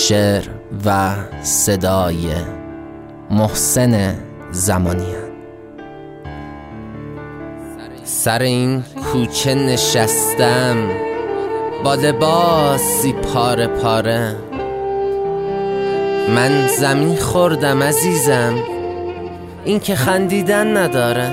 شعر و صدای محسن زمانیان. سر این کوچه نشستم با لباسی پاره پاره، من زمین خوردم عزیزم، این که خندیدن نداره.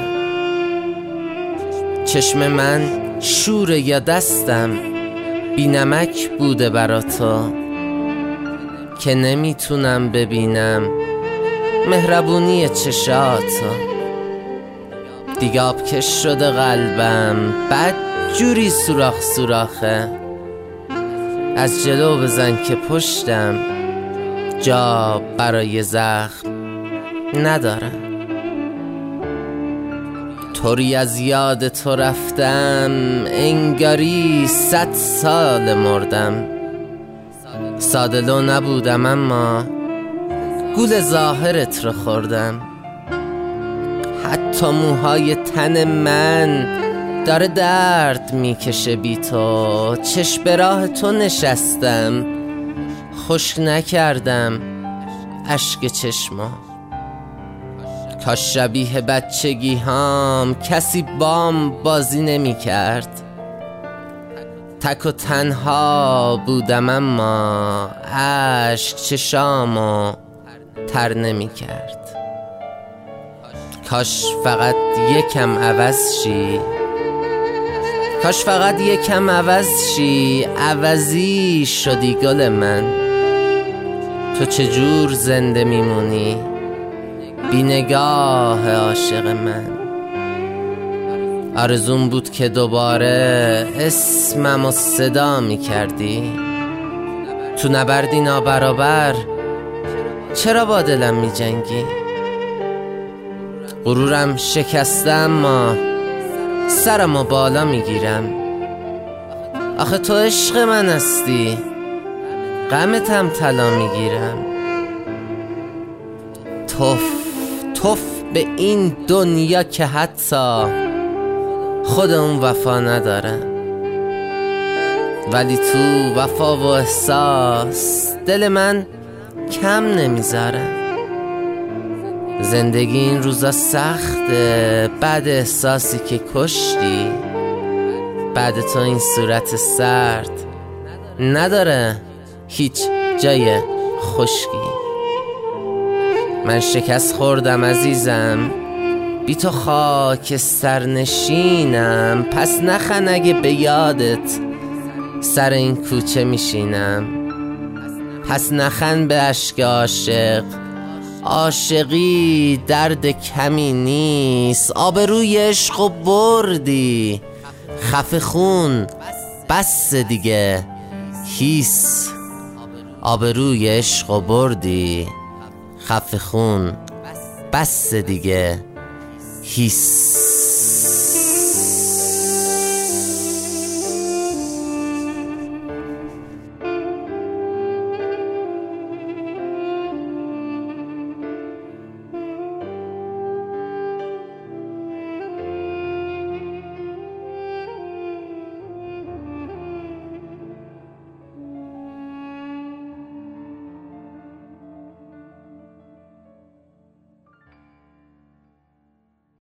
چشم من شوره یا دستم بی نمک بوده برا تو، که نمیتونم ببینم مهربونی چشاتو. دیگه آبکش شده قلبم، بد جوری سوراخ سوراخه. از جلو بزن که پشتم جا برای زخم نداره. طوری از یاد تو رفتم انگاری 100 سال مردم. ساده لو نبودم اما گول ظاهرت رو خوردم. حتی موهای تن من داره درد میکشه بی تو. چشم به راه تو نشستم، خشک نکردم اشک چشما. کاش شبیه بچگی هام کسی بام بازی نمی کرد. تک و تنها بودم اما اشک چشامو تر نمی کرد. کاش فقط یکم عوض شی، کاش فقط یکم عوض شی. عوضی شدی گل من، تو چجور زنده میمونی بی نگاه عاشق من. آرزوم بود که دوباره اسممو صدا میکردی. تو نبردی نابرابر چرا با دلم میجنگی؟ غرورم شکسته اما سرمو بالا میگیرم. آخه تو عشق من هستی، غمتم طلا میگیرم. توف به این دنیا که حتی خود اون وفا نداره. ولی تو وفا و احساس دل من کم نمیذاره. زندگی این روزا سخته بعد احساسی که کشتی. بعد تو این صورت سرد نداره هیچ جای خشکی. من شکست خوردم عزیزم، بی تو خاک سرنشینم. پس نخن اگه به یادت سر این کوچه میشینم. پس نخن به اشک عاشق، عاشقی درد کمی نیست. آبروی عشقو بردی، خفه خون بس دیگه هیس. آبروی عشقو بردی، خفه خون بس دیگه هیس.